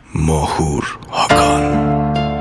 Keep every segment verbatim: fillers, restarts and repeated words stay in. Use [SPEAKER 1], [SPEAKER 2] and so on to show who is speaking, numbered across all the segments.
[SPEAKER 1] ماهور هاکان.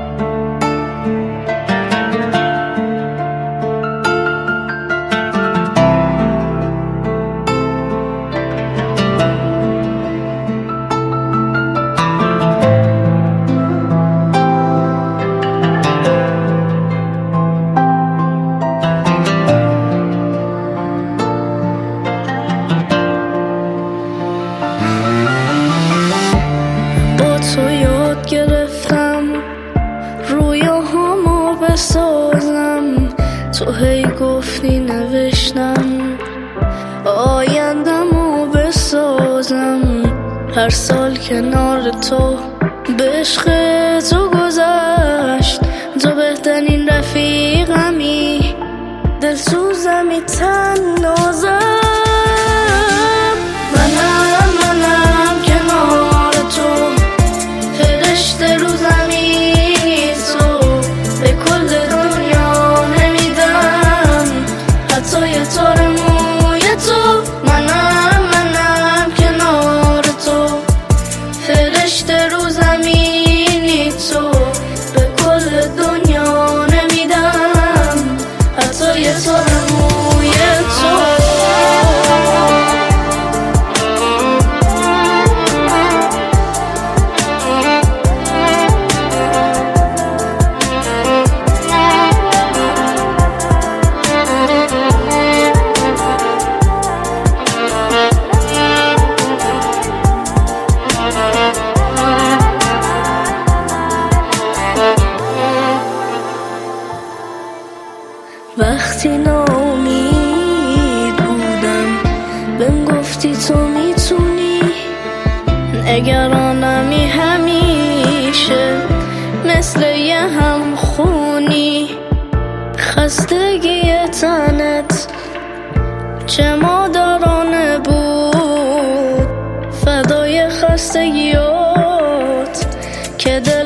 [SPEAKER 2] تو یاد گرفتم رویاهامو بسازم، تو هی گفتی نوشتم آیندمو بسازم. هر سال کنار تو به عشق تو گذشت، تو بهترین رفیقمی، دلسوزمی، تنازم. منم منم کنار تو، فرشته رو زمینی، تو به کل دنیا نمیدم حتی یه تار موی تو. منم منم کنار تو، فرشته رو زمینی، تو به کل دنیا نمیدم حتی یه تار موی تو. وقتی ناامید بودم بهم گفتی تو میتونی، نگرانمی همیشه مثل یه همخونی. خستگی تنت چه مادرانه بود، فدای خستگیات که